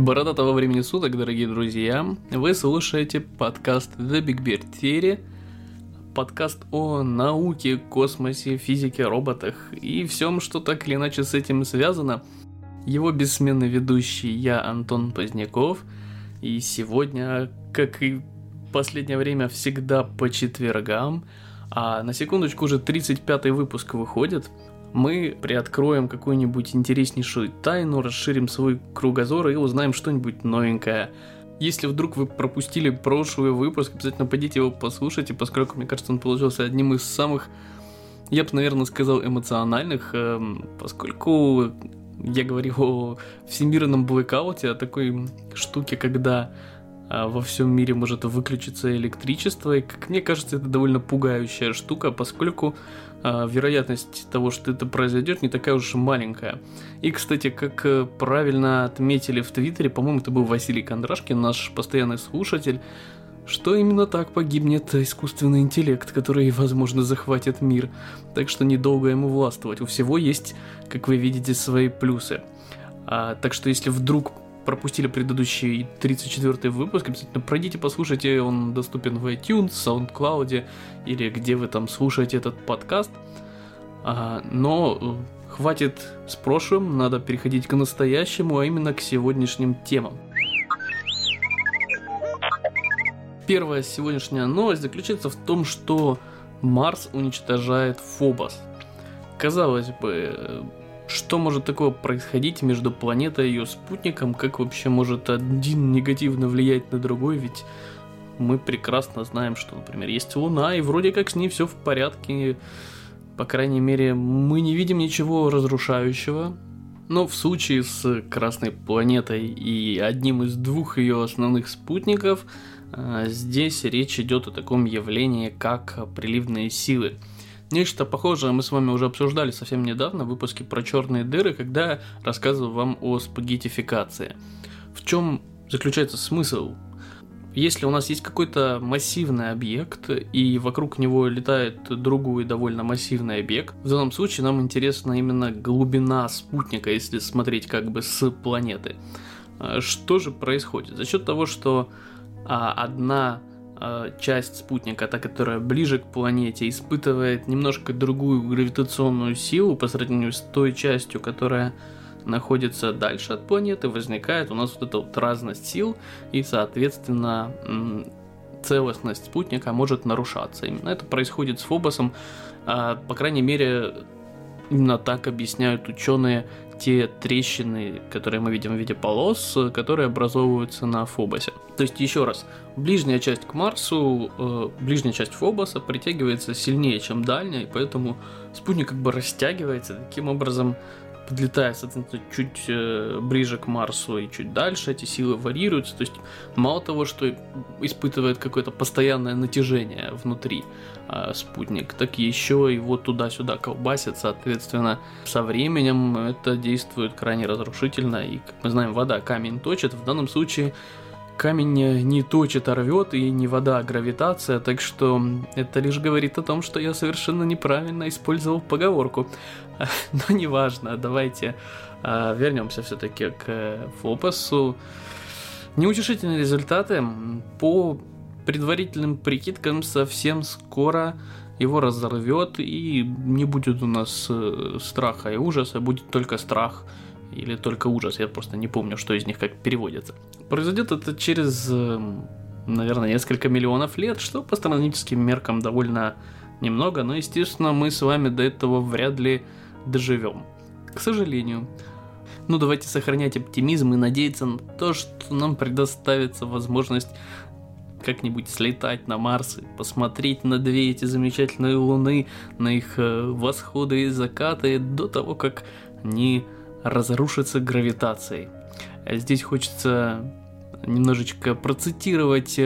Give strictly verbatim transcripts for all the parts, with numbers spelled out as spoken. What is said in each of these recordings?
Бородатого времени суток, дорогие друзья. Вы слушаете подкаст The Big Bear Theory, подкаст о науке, космосе, физике, роботах и всем, что так или иначе с этим связано. Его бессменный ведущий я, Антон Поздняков, и сегодня, как и в последнее время, всегда по четвергам, а на секундочку уже тридцать пятый выпуск выходит, мы приоткроем какую-нибудь интереснейшую тайну, расширим свой кругозор и узнаем что-нибудь новенькое. Если вдруг вы пропустили прошлый выпуск, обязательно пойдите его послушайте, поскольку, мне кажется, он получился одним из самых, я бы, наверное, сказал, эмоциональных, поскольку я говорил о всемирном блэкауте, о такой штуке, когда во всем мире может выключиться электричество, и, как мне кажется, это довольно пугающая штука, поскольку э, вероятность того, что это произойдет, не такая уж и маленькая. И, кстати, как э, правильно отметили в Твиттере, по-моему, это был Василий Кондрашкин, наш постоянный слушатель, что именно так погибнет искусственный интеллект, который, возможно, захватит мир. Так что недолго ему властвовать. У всего есть, как вы видите, свои плюсы. А, так что если вдруг пропустили предыдущий тридцать четвёртый выпуск, обязательно пройдите, послушайте, он доступен в iTunes, SoundCloud или где вы там слушаете этот подкаст. А, но хватит с прошлым, надо переходить к настоящему, а именно к сегодняшним темам. Первая сегодняшняя новость заключается в том, что Марс уничтожает Фобос. Казалось бы, что может такого происходить между планетой и ее спутником? Как вообще может один негативно влиять на другой? Ведь мы прекрасно знаем, что, например, есть Луна, и вроде как с ней все в порядке. По крайней мере, мы не видим ничего разрушающего. Но в случае с Красной планетой и одним из двух ее основных спутников, здесь речь идет о таком явлении, как приливные силы. Нечто похожее мы с вами уже обсуждали совсем недавно в выпуске про черные дыры, когда я рассказывал вам о спагеттификации. В чем заключается смысл? Если у нас есть какой-то массивный объект, и вокруг него летает другой довольно массивный объект, в данном случае нам интересна именно глубина спутника, если смотреть как бы с планеты. Что же происходит? За счет того, что одна часть спутника, та, которая ближе к планете, испытывает немножко другую гравитационную силу по сравнению с той частью, которая находится дальше от планеты, возникает у нас вот эта вот разность сил, и, соответственно, целостность спутника может нарушаться. Именно это происходит с Фобосом, по крайней мере, именно так объясняют ученые те трещины, которые мы видим в виде полос, которые образовываются на Фобосе. То есть, еще раз, ближняя часть к Марсу, э, ближняя часть Фобоса притягивается сильнее, чем дальняя, и поэтому спутник как бы растягивается, таким образом, подлетая, соответственно, чуть э, ближе к Марсу и чуть дальше, эти силы варьируются, то есть, мало того, что испытывает какое-то постоянное натяжение внутри э, спутник, так еще и вот туда-сюда колбасит, соответственно, со временем это действует крайне разрушительно, и, как мы знаем, вода камень точит, в данном случае камень не точит, а рвет, и не вода, а гравитация, так что это лишь говорит о том, что я совершенно неправильно использовал поговорку. Но неважно, давайте а, вернемся все-таки к Фобосу. Неутешительные результаты. По предварительным прикидкам, совсем скоро его разорвет, и не будет у нас страха и ужаса, будет только страх или только ужас, я просто не помню, что из них как переводится. Произойдет это через, наверное, несколько миллионов лет, что по астрономическим меркам довольно немного, но, естественно, мы с вами до этого вряд ли доживем. К сожалению. Ну, давайте сохранять оптимизм и надеяться на то, что нам предоставится возможность как-нибудь слетать на Марс и посмотреть на две эти замечательные луны, на их восходы и закаты до того, как они разрушатся гравитацией. Здесь хочется немножечко процитировать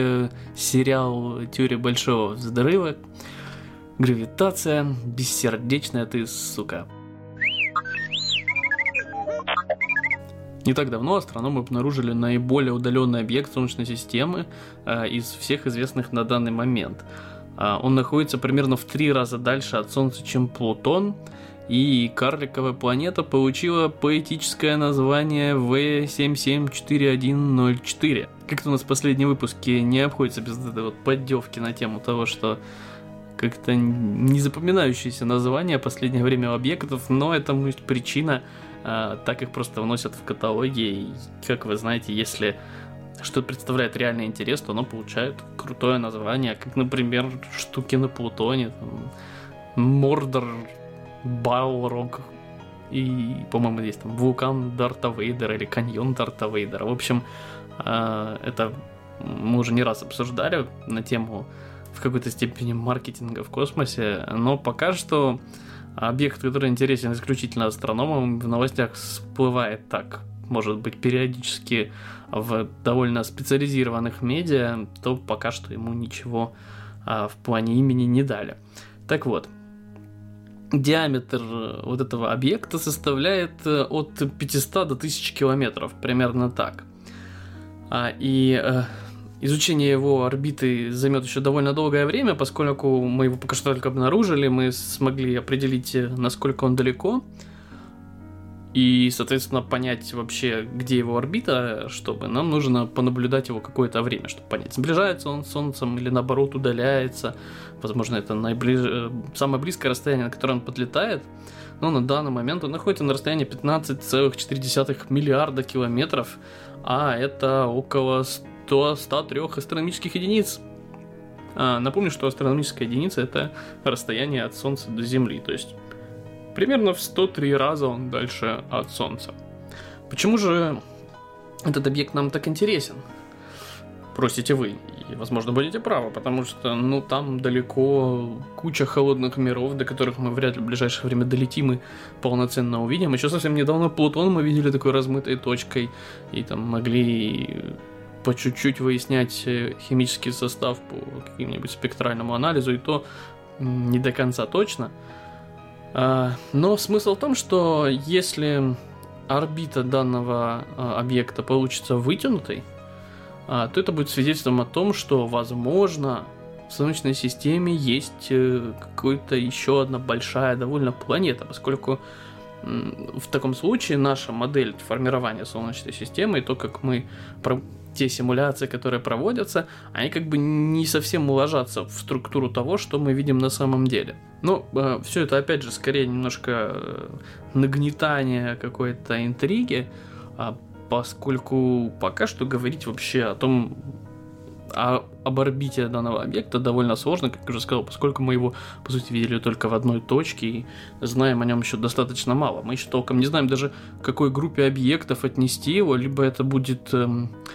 сериал «Теория большого взрыва». Гравитация, бессердечная ты, сука. Не так давно астрономы обнаружили наиболее удаленный объект Солнечной системы э, из всех известных на данный момент. Э, он находится примерно в три раза дальше от Солнца, чем Плутон, и карликовая планета получила поэтическое название вэ семь семь четыре один ноль четыре. Как-то у нас в последнем выпуске не обходится без этой вот поддевки на тему того, что как-то незапоминающиеся названия в последнее время у объектов, но этому есть причина, а, так их просто вносят в каталоги, и, как вы знаете, если что представляет реальный интерес, то оно получает крутое название, как, например, штуки на Плутоне, там, Мордор, Балрог, и, по-моему, есть там вулкан Дарта Вейдера или каньон Дарта Вейдера. В общем, а, это мы уже не раз обсуждали на тему в какой-то степени маркетинга в космосе, но пока что объект, который интересен исключительно астрономам, в новостях всплывает так, может быть, периодически в довольно специализированных медиа, то пока что ему ничего а, в плане имени не дали. Так вот, диаметр вот этого объекта составляет от пятисот до тысячи километров, примерно так. А, и а, изучение его орбиты займет еще довольно долгое время, поскольку мы его пока что только обнаружили, мы смогли определить, насколько он далеко, и, соответственно, понять вообще, где его орбита, чтобы нам нужно понаблюдать его какое-то время, чтобы понять, сближается он с Солнцем или, наоборот, удаляется. Возможно, это наиближ... самое близкое расстояние, на которое он подлетает, но на данный момент он находится на расстоянии пятнадцать целых четыре десятых миллиарда километров, а это около сто три астрономических единиц. А, напомню, что астрономическая единица — это расстояние от Солнца до Земли, то есть примерно в сто три раза он дальше от Солнца. Почему же этот объект нам так интересен? Просите вы, и, возможно, будете правы, потому что, ну, там далеко куча холодных миров, до которых мы вряд ли в ближайшее время долетим и полноценно увидим. Еще совсем недавно Плутон мы видели такой размытой точкой, и там могли по чуть-чуть выяснять химический состав по каким-нибудь спектральному анализу, и то не до конца точно. Но смысл в том, что если орбита данного объекта получится вытянутой, то это будет свидетельством о том, что, возможно, в Солнечной системе есть какая-то еще одна большая довольно планета, поскольку в таком случае наша модель формирования Солнечной системы и то, как мы те симуляции, которые проводятся, они как бы не совсем ложатся в структуру того, что мы видим на самом деле. Но э, все это, опять же, скорее немножко э, нагнетание какой-то интриги, э, поскольку пока что говорить вообще о том, о, об орбите данного объекта довольно сложно, как я уже сказал, поскольку мы его, по сути, видели только в одной точке и знаем о нем еще достаточно мало. Мы еще толком не знаем даже, к какой группе объектов отнести его, либо это будет э,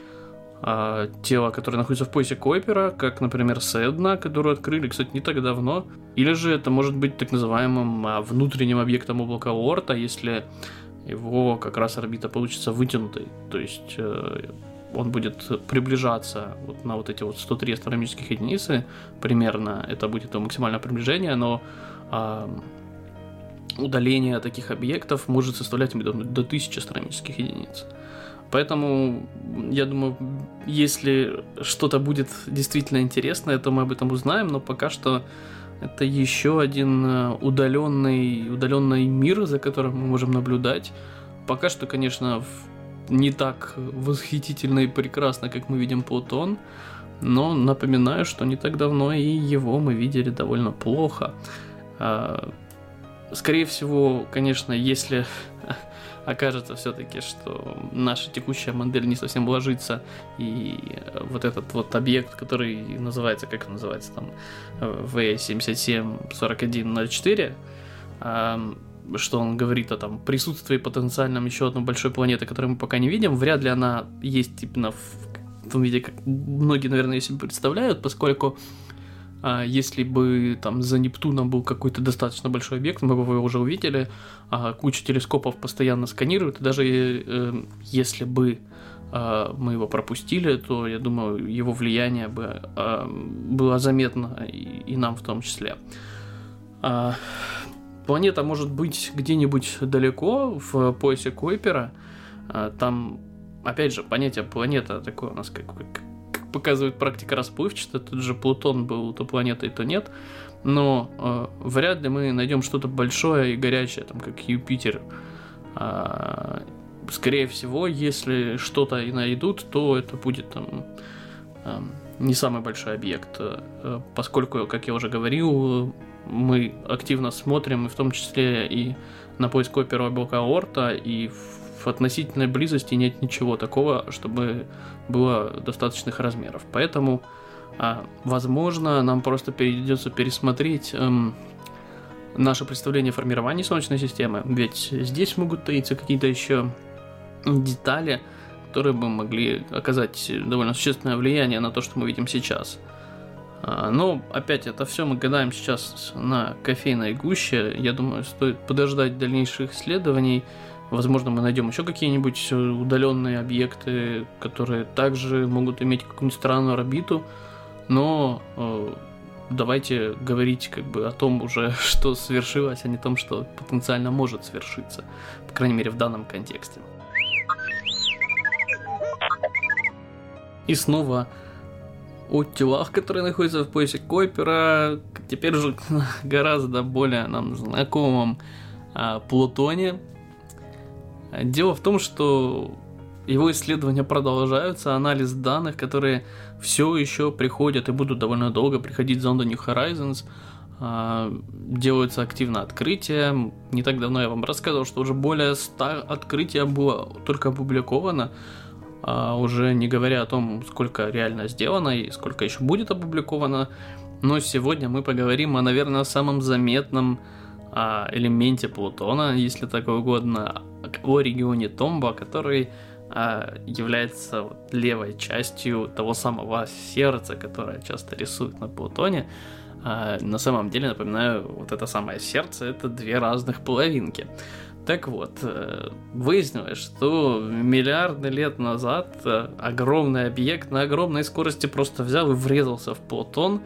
э, тело, которое находится в поясе Койпера, как, например, Седна, которую открыли, кстати, не так давно, или же это может быть так называемым э, внутренним объектом облака Оорта, если его как раз орбита получится вытянутой, то есть э, он будет приближаться вот на вот эти вот сто три астрономических единицы, примерно, это будет его максимальное приближение, но э, удаление таких объектов может составлять до, до тысячи астрономических единиц. Поэтому, я думаю, если что-то будет действительно интересное, то мы об этом узнаем, но пока что это еще один удаленный, удаленный мир, за которым мы можем наблюдать. Пока что, конечно, не так восхитительно и прекрасно, как мы видим Плутон, но напоминаю, что не так давно и его мы видели довольно плохо. Скорее всего, конечно, если окажется все-таки, что наша текущая модель не совсем ложится, и вот этот вот объект, который называется, как он называется, там, вэ семь семь сорок один ноль четыре, что он говорит о там присутствии потенциальном еще одной большой планеты, которую мы пока не видим, вряд ли она есть именно в том виде, как многие, наверное, себе представляют, поскольку а, если бы там за Нептуном был какой-то достаточно большой объект, мы бы его уже увидели, а, куча телескопов постоянно сканируют, и даже э, если бы э, мы его пропустили, то, я думаю, его влияние бы э, было заметно и, и нам в том числе. А, Планета может быть где-нибудь далеко, в поясе Койпера. Там, опять же, понятие планета такое у нас как, как показывает практика, расплывчато. Тут же Плутон был то планетой, то нет. Но э, вряд ли мы найдем что-то большое и горячее, там, как Юпитер. А, скорее всего, если что-то и найдут, то это будет там, э, не самый большой объект. Э, поскольку, как я уже говорил, мы активно смотрим, и в том числе и на поиск Койпера облака Оорта, и в относительной близости нет ничего такого, чтобы было достаточных размеров. Поэтому, а, возможно, нам просто придется пересмотреть эм, наше представление о формировании Солнечной системы, ведь здесь могут таиться какие-то еще детали, которые бы могли оказать довольно существенное влияние на то, что мы видим сейчас. Но, опять, это все мы гадаем сейчас на кофейной гуще. Я думаю, стоит подождать дальнейших исследований. Возможно, мы найдем еще какие-нибудь удаленные объекты, которые также могут иметь какую-нибудь странную орбиту. Но э, давайте говорить как бы о том уже, что свершилось, а не о том, что потенциально может свершиться. По крайней мере, в данном контексте. И снова о телах, которые находятся в поясе Койпера, теперь уже гораздо более нам знакомом а, Плутоне. Дело в том, что его исследования продолжаются, анализ данных, которые все еще приходят и будут довольно долго приходить зонда New Horizons, а, делаются активно открытия. Не так давно я вам рассказывал, что уже более ста открытий было только опубликовано. Uh, уже не говоря о том, сколько реально сделано и сколько еще будет опубликовано. Но сегодня мы поговорим о, наверное, самом заметном uh, элементе Плутона, если так угодно, о регионе Томбо, который uh, является вот левой частью того самого сердца, которое часто рисуют на Плутоне. Uh, на самом деле, напоминаю, вот это самое сердце — это две разных половинки. Так вот, выяснилось, что миллиарды лет назад огромный объект на огромной скорости просто взял и врезался в Плутон,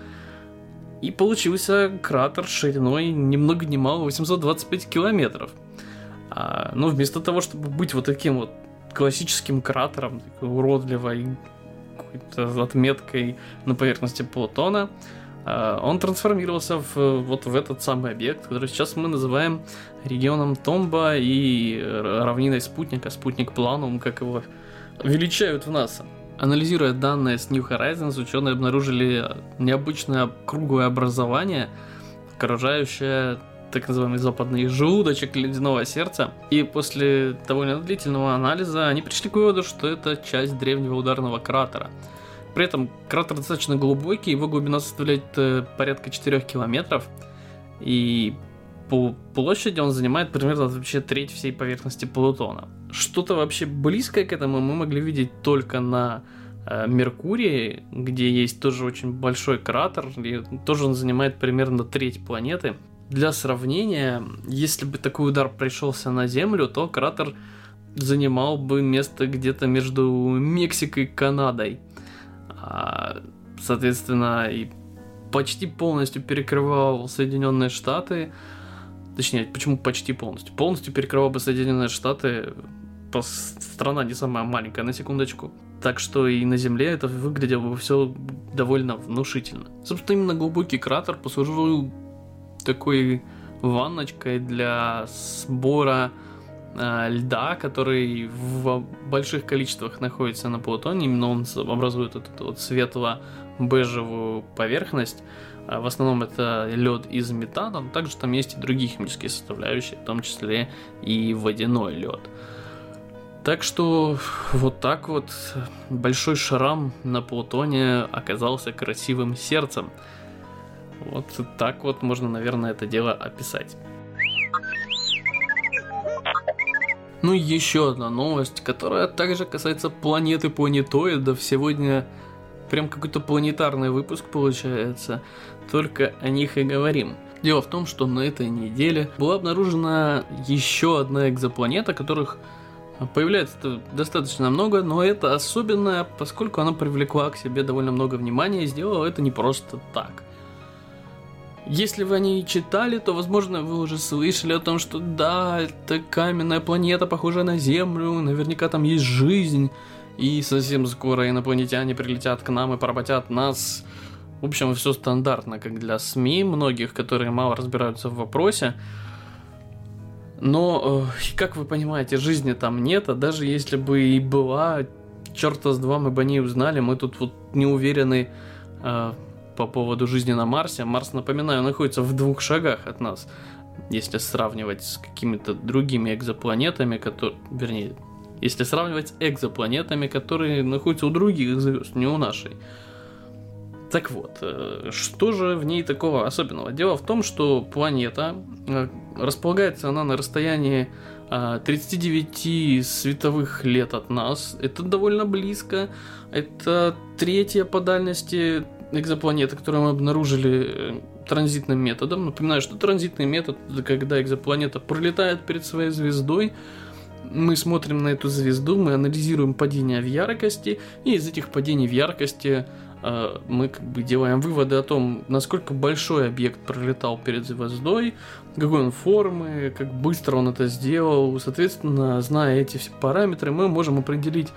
и получился кратер шириной ни много ни мало восемьсот двадцать пять километров. А, но вместо того, чтобы быть вот таким вот классическим кратером, такой уродливой какой-то отметкой на поверхности Плутона, он трансформировался в, вот в этот самый объект, который сейчас мы называем регионом Томбо и равниной спутника, спутник Планум, как его величают в НАСА. Анализируя данные с New Horizons, ученые обнаружили необычное круглое образование, окружающее так называемый западный желудочек ледяного сердца. И после довольно длительного анализа они пришли к выводу, что это часть древнего ударного кратера. При этом кратер достаточно глубокий, его глубина составляет э, порядка четырех километров, и по площади он занимает примерно вообще треть всей поверхности Плутона. Что-то вообще близкое к этому мы могли видеть только на э, Меркурии, где есть тоже очень большой кратер, и тоже он занимает примерно треть планеты. Для сравнения, если бы такой удар пришелся на Землю, то кратер занимал бы место где-то между Мексикой и Канадой. Соответственно, и почти полностью перекрывал Соединенные Штаты. Точнее, почему почти полностью? Полностью перекрывал бы Соединенные Штаты. Страна не самая маленькая, на секундочку. Так что и на Земле это выглядело бы все довольно внушительно. Собственно, именно глубокий кратер послужил такой ванночкой для сбора льда, который в больших количествах находится на Плутоне. Именно он образует вот эту вот светло-бежевую поверхность. В основном это лед из метана, но также там есть и другие химические составляющие, в том числе и водяной лед. Так что вот так вот большой шрам на Плутоне оказался красивым сердцем. Вот так вот можно, наверное, это дело описать. Ну и еще одна новость, которая также касается планеты планетоидов. Сегодня прям какой-то планетарный выпуск получается, только о них и говорим. Дело в том, что на этой неделе была обнаружена еще одна экзопланета, которых появляется достаточно много, но это особенная, поскольку она привлекла к себе довольно много внимания и сделала это не просто так. Если вы о ней читали, то, возможно, вы уже слышали о том, что да, это каменная планета, похожая на Землю, наверняка там есть жизнь, и совсем скоро инопланетяне прилетят к нам и поработят нас. В общем, все стандартно, как для СМИ многих, которые мало разбираются в вопросе. Но, как вы понимаете, жизни там нет, а даже если бы и была, черта с два мы бы не узнали, мы тут вот не уверены э, по поводу жизни на Марсе. Марс, напоминаю, находится в двух шагах от нас, если сравнивать с какими-то другими экзопланетами, которые, вернее, если сравнивать с экзопланетами, которые находятся у других звезд, не у нашей. Так вот, что же в ней такого особенного? Дело в том, что планета, располагается она на расстоянии тридцать девять световых лет от нас. Это довольно близко. Это третья по дальности экзопланета, которую мы обнаружили транзитным методом. Напоминаю, что транзитный метод – это когда экзопланета пролетает перед своей звездой. Мы смотрим на эту звезду, мы анализируем падения в яркости, и из этих падений в яркости мы как бы делаем выводы о том, насколько большой объект пролетал перед звездой, какой он формы, как быстро он это сделал. Соответственно, зная эти все параметры, мы можем определить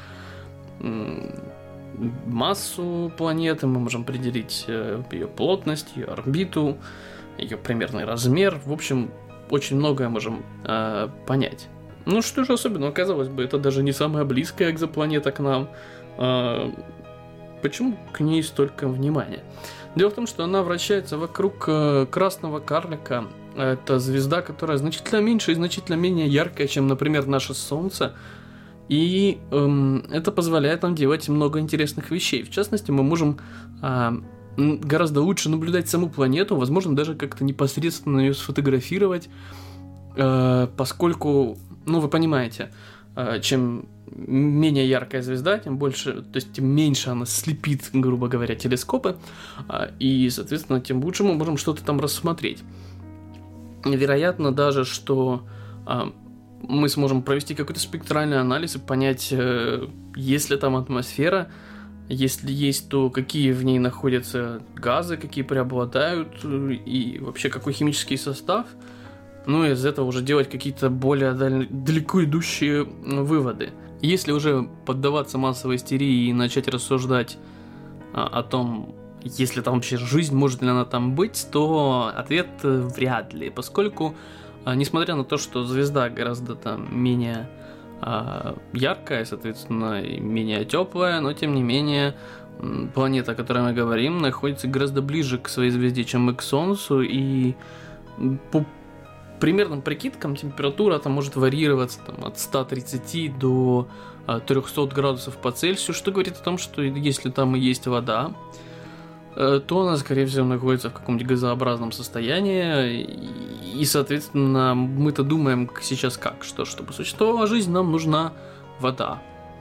массу планеты, мы можем определить ее плотность, ее орбиту, ее примерный размер. В общем, очень многое можем э, понять. Ну что же особенного, казалось бы, это даже не самая близкая экзопланета к нам. Э, Почему к ней столько внимания? Дело в том, что она вращается вокруг э, красного карлика. Это звезда, которая значительно меньше и значительно менее яркая, чем, например, наше Солнце. И эм, это позволяет нам делать много интересных вещей. В частности, мы можем э, гораздо лучше наблюдать саму планету, возможно, даже как-то непосредственно ее сфотографировать, э, поскольку, ну, вы понимаете, э, чем менее яркая звезда, тем больше, то есть тем меньше она слепит, грубо говоря, телескопы, и, соответственно, тем лучше мы можем что-то там рассмотреть. Вероятно даже, что мы сможем провести какой-то спектральный анализ и понять, есть ли там атмосфера, если есть, то какие в ней находятся газы, какие преобладают, и вообще какой химический состав. Ну и из этого уже делать какие-то более далеко идущие выводы. Если уже поддаваться массовой истерии и начать рассуждать а, о том, есть ли там вообще жизнь, может ли она там быть, то ответ вряд ли, поскольку, а, несмотря на то, что звезда гораздо там менее а, яркая, соответственно, и менее теплая, но тем не менее планета, о которой мы говорим, находится гораздо ближе к своей звезде, чем мы к Солнцу, и по примерным прикидкам температура там может варьироваться там, от ста тридцати до а, трехсот градусов по Цельсию, что говорит о том, что если там и есть вода, э, то она, скорее всего, находится в каком-нибудь газообразном состоянии, и, и, соответственно, мы-то думаем сейчас как, что чтобы существовала жизнь, нам нужна вода.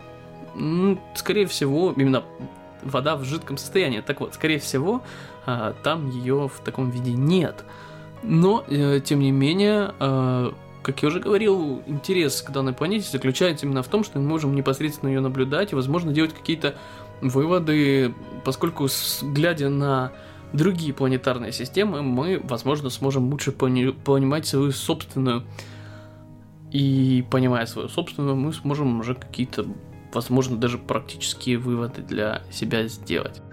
Ну, скорее всего, именно вода в жидком состоянии. Так вот, скорее всего, э, там ее в таком виде нет. Но, э, тем не менее, э, как я уже говорил, интерес к данной планете заключается именно в том, что мы можем непосредственно ее наблюдать и, возможно, делать какие-то выводы, поскольку, с, глядя на другие планетарные системы, мы, возможно, сможем лучше пони- понимать свою собственную. И, понимая свою собственную, мы сможем уже какие-то, возможно, даже практические выводы для себя сделать.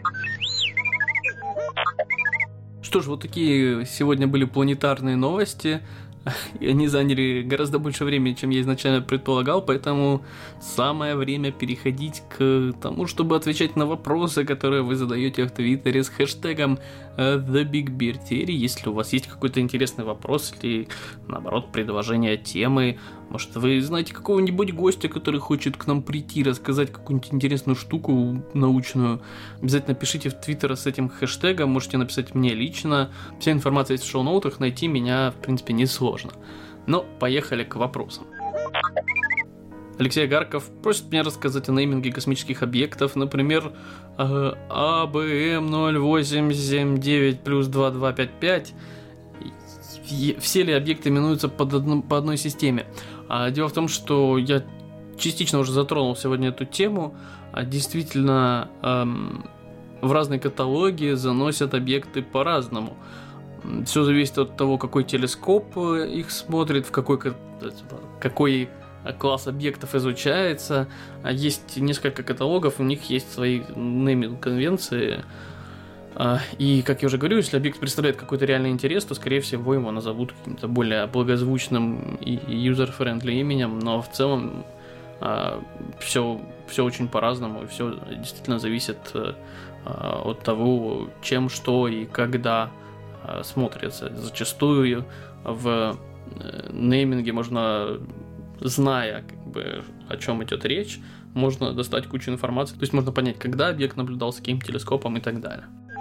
Что ж, вот такие сегодня были планетарные новости. И они заняли гораздо больше времени, чем я изначально предполагал, поэтому самое время переходить к тому, чтобы отвечать на вопросы, которые вы задаете в Твиттере с хэштегом TheBigBearTheory. Если у вас есть какой-то интересный вопрос или, наоборот, предложение темы, может, вы знаете какого-нибудь гостя, который хочет к нам прийти, рассказать какую-нибудь интересную штуку научную, обязательно пишите в Твиттер с этим хэштегом, можете написать мне лично. Вся информация есть в шоу-ноутах, найти меня, в принципе, несложно. Но поехали к вопросам. Алексей Агарков просит меня рассказать о нейминге космических объектов, например, А Б М ноль восемь семь девять плюс два два пять пять. Все ли объекты именуются под одну, по одной системе? Дело в том, что я частично уже затронул сегодня эту тему. Действительно, эм, в разные каталоги заносят объекты по-разному. Все зависит от того, какой телескоп их смотрит, в какой, какой класс объектов изучается, есть несколько каталогов, у них есть свои нейминг-конвенции. И, как я уже говорю, если объект представляет какой-то реальный интерес, то, скорее всего, его назовут каким-то более благозвучным и юзер-френдли именем, но в целом все, все очень по-разному, и все действительно зависит от того, чем, что и когда смотрится. Зачастую в нейминге можно, зная, как бы, о чем идет речь, можно достать кучу информации, то есть можно понять, когда объект наблюдался, каким телескопом и так далее.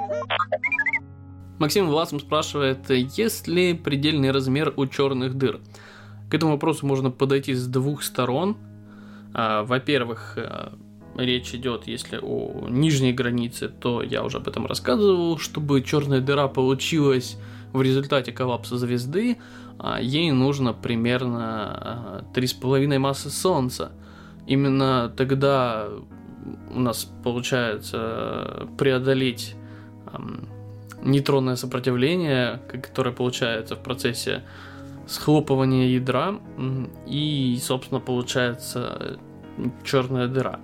Максим Власов спрашивает, есть ли предельный размер у черных дыр? К этому вопросу можно подойти с двух сторон. Во-первых, речь идет, если о нижней границе, то я уже об этом рассказывал, чтобы черная дыра получилась в результате коллапса звезды, ей нужно примерно три с половиной массы Солнца. Именно тогда у нас получается преодолеть нейтронное сопротивление, которое получается в процессе схлопывания ядра, и, собственно, получается черная дыра.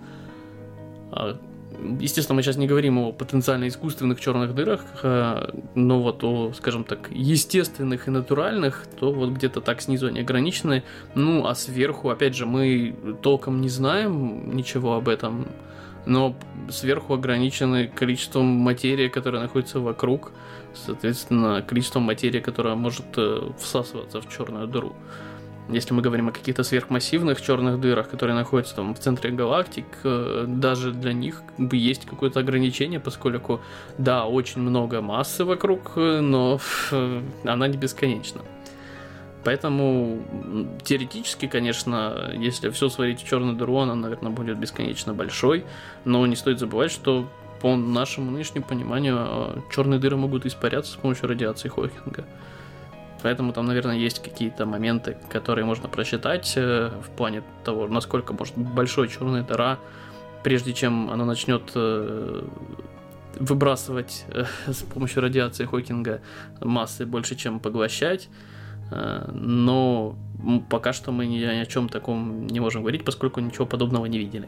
Естественно, мы сейчас не говорим о потенциально искусственных черных дырах, но вот о, скажем так, естественных и натуральных, то вот где-то так снизу они ограничены. Ну, а сверху, опять же, мы толком не знаем ничего об этом, но сверху ограничены количеством материи, которая находится вокруг, соответственно, количеством материи, которая может всасываться в черную дыру. Если мы говорим о каких-то сверхмассивных черных дырах, которые находятся там в центре галактик, даже для них как бы есть какое-то ограничение, поскольку, да, очень много массы вокруг, но она не бесконечна. Поэтому теоретически, конечно, если все сварить в черную дыру, она, наверное, будет бесконечно большой, но не стоит забывать, что по нашему нынешнему пониманию черные дыры могут испаряться с помощью радиации Хокинга. Поэтому там, наверное, есть какие-то моменты, которые можно просчитать э, в плане того, насколько может быть большой черная дыра, прежде чем она начнет э, выбрасывать э, с помощью радиации Хокинга массы больше, чем поглощать. Э, но пока что мы ни, ни о чем таком не можем говорить, поскольку ничего подобного не видели.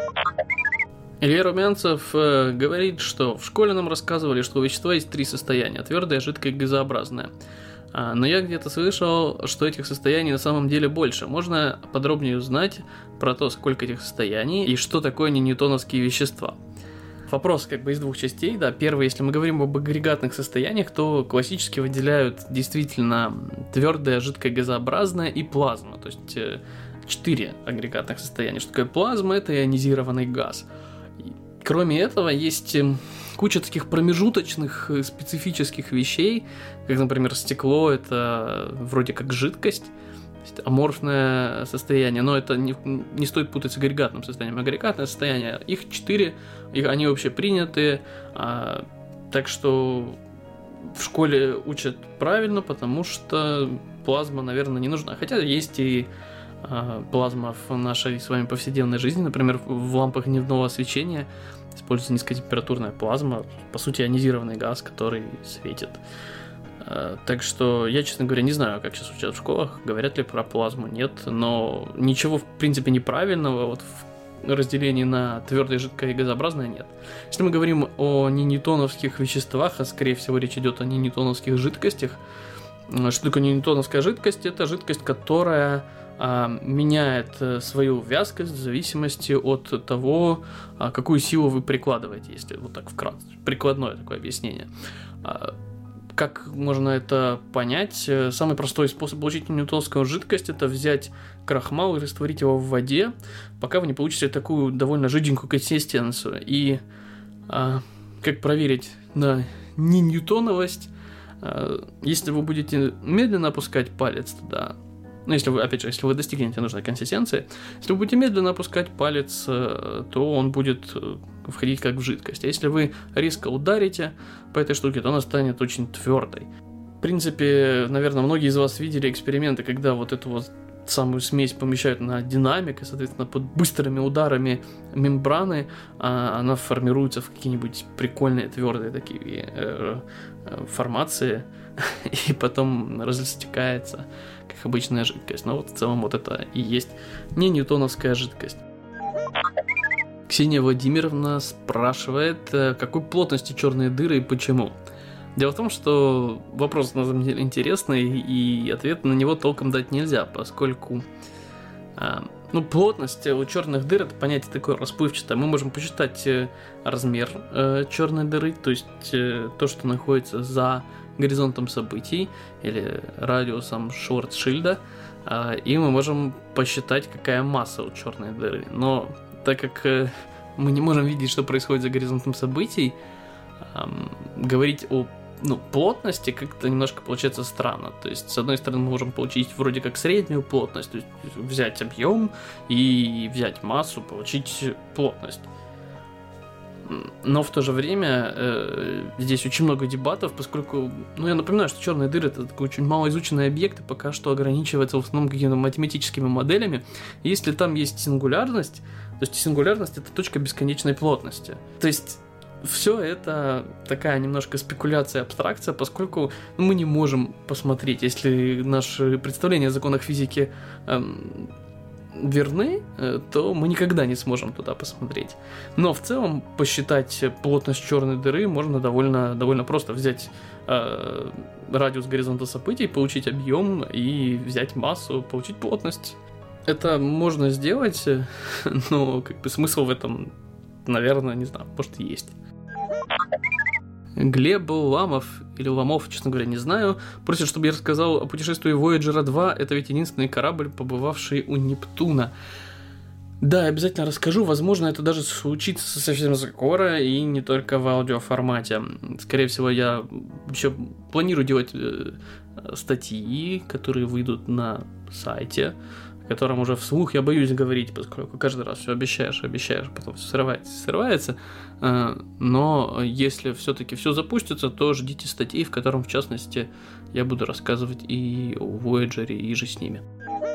Илья Румянцев э, говорит, что в школе нам рассказывали, что у вещества есть три состояния: твердое, жидкое и газообразное. Но я где-то слышал, что этих состояний на самом деле больше. Можно подробнее узнать про то, сколько этих состояний и что такое неньютоновские вещества. Вопрос как бы из двух частей. Да, первый, если мы говорим об агрегатных состояниях, то классически выделяют действительно твердое, жидкое, газообразное и плазма. То есть четыре агрегатных состояния. Что такое плазма? Это ионизированный газ. Кроме этого, есть куча таких промежуточных специфических вещей, как, например, стекло, это вроде как жидкость, аморфное состояние, но это не, не стоит путать с агрегатным состоянием. Агрегатное состояние, их четыре, их, они вообще приняты, а, так что в школе учат правильно, потому что плазма, наверное, не нужна. Хотя есть и а, плазма в нашей с вами повседневной жизни, например, в лампах дневного освещения используется низкотемпературная плазма, по сути, ионизированный газ, который светит. Так что я, честно говоря, не знаю, как сейчас учат в школах, говорят ли про плазму, нет, но ничего, в принципе, неправильного вот в разделении на твердое, жидкое и газообразное нет. Если мы говорим о неньютоновских веществах, а скорее всего речь идет о неньютоновских жидкостях, что такое неньютоновская жидкость? Это жидкость, которая меняет свою вязкость в зависимости от того, какую силу вы прикладываете, если вот так вкратце, прикладное такое объяснение. Как можно это понять? Самый простой способ получить ньютоновскую жидкость — это взять крахмал и растворить его в воде, пока вы не получите такую довольно жиденькую консистенцию. И а, как проверить на неньютоновость? А, если вы будете медленно опускать палец туда, ну, если вы, опять же, если вы достигнете нужной консистенции, если вы будете медленно опускать палец, то он будет входить как в жидкость. А если вы резко ударите по этой штуке, то она станет очень твердой. В принципе, наверное, многие из вас видели эксперименты, когда вот эту вот самую смесь помещают на динамик, и, соответственно, под быстрыми ударами мембраны а, она формируется в какие-нибудь прикольные твердые такие э, э, формации, и потом растекается, как обычная жидкость. Но вот в целом вот это и есть не ньютоновская жидкость. Ксения Владимировна спрашивает, какой плотности черные дыры и почему. Дело в том, что вопрос на самом деле интересный, и ответ на него толком дать нельзя, поскольку а, ну, плотность у черных дыр — это понятие такое расплывчатое. Мы можем посчитать размер э, черной дыры, то есть э, то, что находится за горизонтом событий или радиусом Шварцшильда, э, и мы можем посчитать, какая масса у черной дыры. Но так как э, мы не можем видеть, что происходит за горизонтом событий, э, говорить о ну, плотности как-то немножко получается странно. То есть, с одной стороны, мы можем получить вроде как среднюю плотность, то есть взять объем и взять массу, получить плотность. Но в то же время э, здесь очень много дебатов, поскольку, ну, я напоминаю, что черные дыры — это такой очень малоизученный объект, и пока что ограничивается в основном какими-то математическими моделями. И если там есть сингулярность, то есть сингулярность — это точка бесконечной плотности. То есть все это такая немножко спекуляция, абстракция, поскольку мы не можем посмотреть, если наши представления о законах физики эм, верны, э, то мы никогда не сможем туда посмотреть. Но в целом посчитать плотность черной дыры можно довольно, довольно просто. Взять э, радиус горизонта событий, получить объем и взять массу, получить плотность. Это можно сделать, но как бы смысл в этом, наверное, не знаю, может, есть. Глеб Ламов, или Ламов, честно говоря, не знаю, просит, чтобы я рассказал о путешествии Вояджера два. Это ведь единственный корабль, побывавший у Нептуна. Да, обязательно расскажу. Возможно, это даже случится совсем скоро, и не только в аудиоформате. Скорее всего, я еще планирую делать э, статьи, которые выйдут на сайте, о котором уже вслух я боюсь говорить, поскольку каждый раз все обещаешь, обещаешь, потом все срывается, срывается. Но если все-таки все запустится, то ждите статей, в котором, в частности, я буду рассказывать и о Voyager, и же с ними.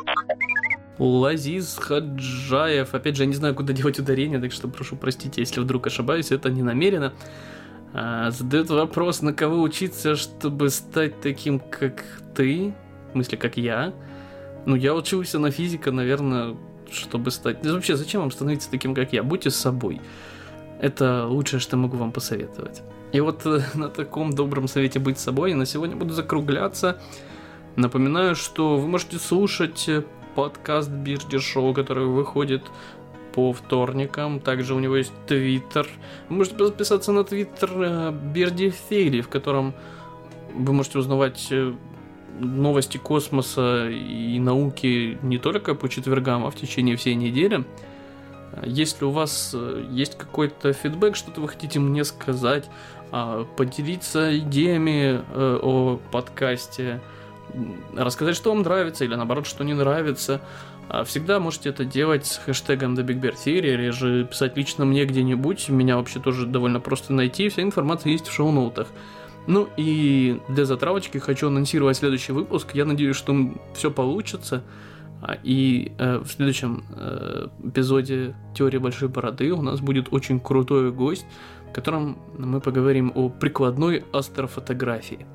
Лазиз Хаджаев. Опять же, я не знаю, куда делать ударение, так что прошу простить, если вдруг ошибаюсь, это не намеренно. Задает вопрос, на кого учиться, чтобы стать таким, как ты, в смысле, как я. Ну, я учился на физика, наверное, чтобы стать... Да вообще, зачем вам становиться таким, как я? Будьте с собой. Это лучшее, что могу вам посоветовать. И вот на таком добром совете быть собой я на сегодня буду закругляться. Напоминаю, что вы можете слушать подкаст Бирди Шоу, который выходит по вторникам. Также у него есть твиттер. Вы можете подписаться на твиттер Бирди Фейли, в котором вы можете узнавать новости космоса и науки не только по четвергам, а в течение всей недели. Если у вас есть какой-то фидбэк, что-то вы хотите мне сказать, поделиться идеями о подкасте, рассказать, что вам нравится, или наоборот, что не нравится, всегда можете это делать с хэштегом The Big Bear Theory, или же писать лично мне где-нибудь. Меня вообще тоже довольно просто найти, вся информация есть в шоу-ноутах. Ну и для затравочки хочу анонсировать следующий выпуск. Я надеюсь, что все получится. И э, в следующем э, эпизоде «Теории большой бороды» у нас будет очень крутой гость, в котором мы поговорим о прикладной астрофотографии.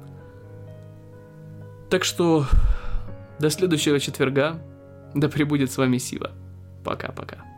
Так что до следующего четверга. Да пребудет с вами сила. Пока-пока.